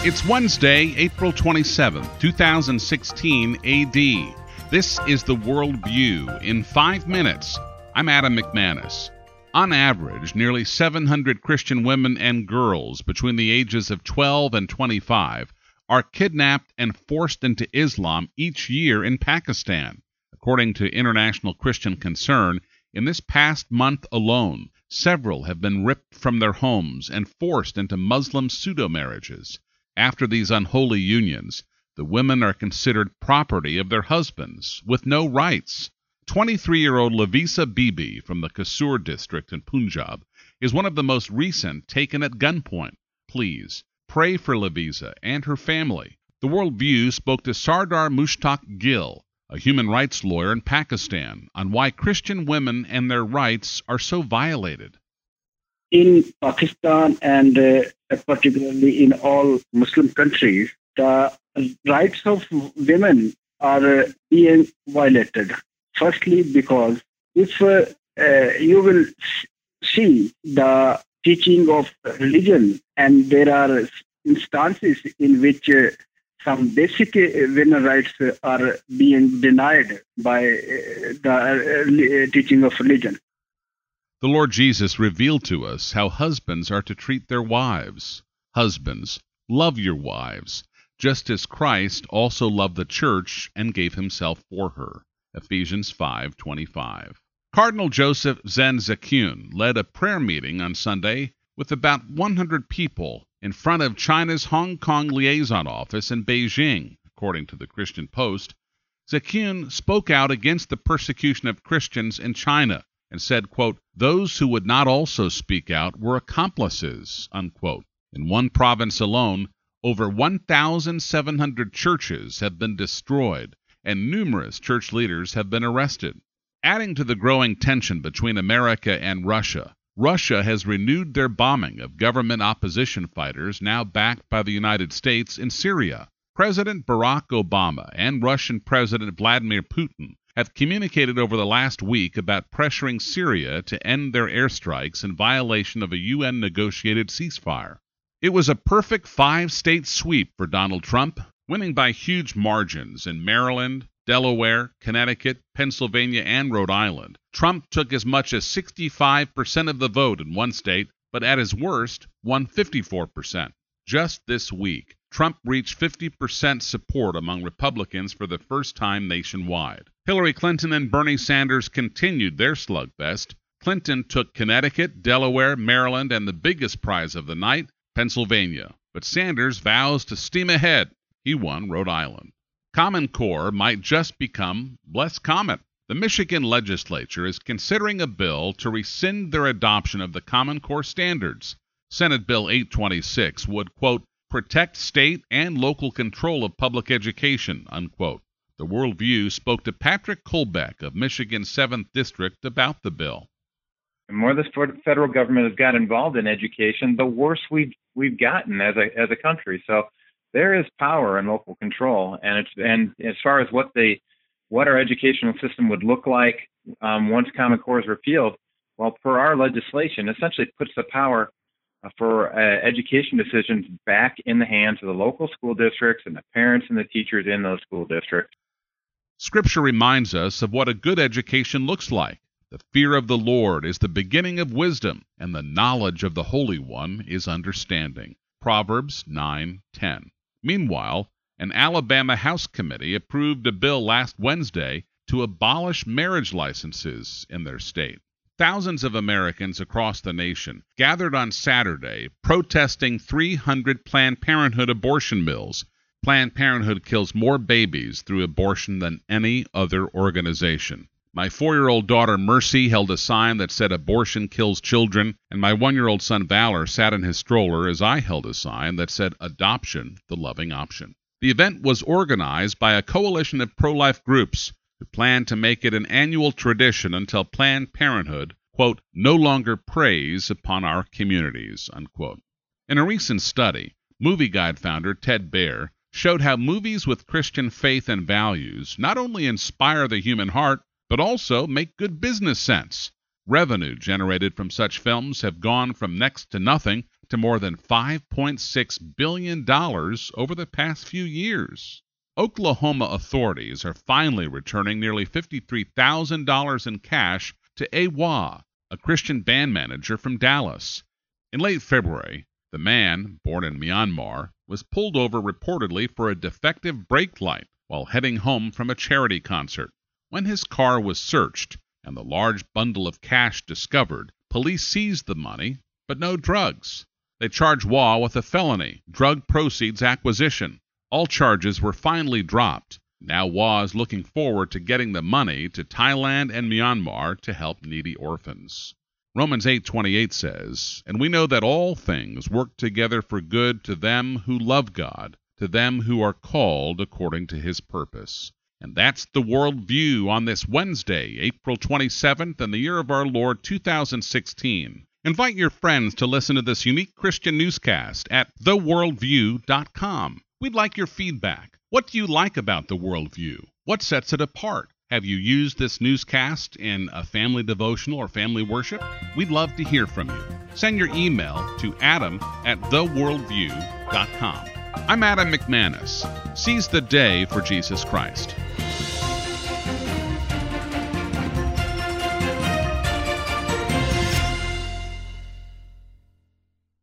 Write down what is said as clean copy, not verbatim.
It's Wednesday, April 27th, 2016 AD. This is the World View in 5 minutes. I'm Adam McManus. On average, nearly 700 Christian women and girls between the ages of 12 and 25 are kidnapped and forced into Islam each year in Pakistan. According to International Christian Concern, in this past month alone, several have been ripped from their homes and forced into Muslim pseudo-marriages. After these unholy unions, the women are considered property of their husbands, with no rights. 23-year-old Lavisa Bibi from the Kasur district in Punjab is one of the most recent taken at gunpoint. Please, pray for Lavisa and her family. The World View spoke to Sardar Mushtaq Gill, a human rights lawyer in Pakistan, on why Christian women and their rights are so violated. In Pakistan and particularly in all Muslim countries, the rights of women are being violated. Firstly, because if you will see the teaching of religion, and there are instances in which some basic women rights are being denied by the teaching of religion. The Lord Jesus revealed to us how husbands are to treat their wives. Husbands, love your wives, just as Christ also loved the church and gave himself for her. Ephesians 5:25. Cardinal Joseph Zen Zakyun led a prayer meeting on Sunday with about 100 people in front of China's Hong Kong liaison office in Beijing, according to the Christian Post. Zakyun spoke out against the persecution of Christians in China and said, quote, "Those who would not also speak out were accomplices," unquote. In one province alone, over 1,700 churches have been destroyed, and numerous church leaders have been arrested. Adding to the growing tension between America and Russia, Russia has renewed their bombing of government opposition fighters now backed by the United States in Syria. President Barack Obama and Russian President Vladimir Putin have communicated over the last week about pressuring Syria to end their airstrikes in violation of a UN-negotiated ceasefire. It was a perfect 5-state sweep for Donald Trump, winning by huge margins in Maryland, Delaware, Connecticut, Pennsylvania, and Rhode Island. Trump took as much as 65% of the vote in one state, but at his worst, won 54%. Just this week, Trump reached 50% support among Republicans for the first time nationwide. Hillary Clinton and Bernie Sanders continued their slugfest. Clinton took Connecticut, Delaware, Maryland, and the biggest prize of the night, Pennsylvania. But Sanders vows to steam ahead. He won Rhode Island. Common Core might just become less common. The Michigan legislature is considering a bill to rescind their adoption of the Common Core standards. Senate Bill 826 would, quote, protect state and local control of public education, unquote. The World View spoke to Patrick Kolbeck of Michigan's 7th District about the bill. The more the federal government has got involved in education, the worse we've gotten as a country. So there is power in local control, and as far as what our educational system would look like once Common Core is repealed, well, per our legislation, essentially puts the power for education decisions back in the hands of the local school districts and the parents and the teachers in those school districts. Scripture reminds us of what a good education looks like. The fear of the Lord is the beginning of wisdom, and the knowledge of the Holy One is understanding. Proverbs 9:10. Meanwhile, an Alabama House committee approved a bill last Wednesday to abolish marriage licenses in their state. Thousands of Americans across the nation gathered on Saturday protesting 300 Planned Parenthood abortion mills. Planned Parenthood kills more babies through abortion than any other organization. My 4-year-old daughter Mercy held a sign that said abortion kills children, and my 1-year-old son Valor sat in his stroller as I held a sign that said adoption, the loving option. The event was organized by a coalition of pro-life groups who plan to make it an annual tradition until Planned Parenthood, quote, no longer preys upon our communities, unquote. In a recent study, Movie Guide founder Ted Baer showed how movies with Christian faith and values not only inspire the human heart, but also make good business sense. Revenue generated from such films have gone from next to nothing to more than $5.6 billion over the past few years. Oklahoma authorities are finally returning nearly $53,000 in cash to Awa, a Christian band manager from Dallas. In late February, the man, born in Myanmar, was pulled over reportedly for a defective brake light while heading home from a charity concert. When his car was searched and the large bundle of cash discovered, police seized the money, but no drugs. They charged Wah with a felony, drug proceeds acquisition. All charges were finally dropped. Now Wah is looking forward to getting the money to Thailand and Myanmar to help needy orphans. Romans 8:28 says, "And we know that all things work together for good to them who love God, to them who are called according to his purpose." And that's the World View on this Wednesday, April 27th, in the year of our Lord 2016. Invite your friends to listen to this unique Christian newscast at theworldview.com. We'd like your feedback. What do you like about the Worldview? What sets it apart? Have you used this newscast in a family devotional or family worship? We'd love to hear from you. Send your email to adam@theworldview.com. I'm Adam McManus. Seize the day for Jesus Christ.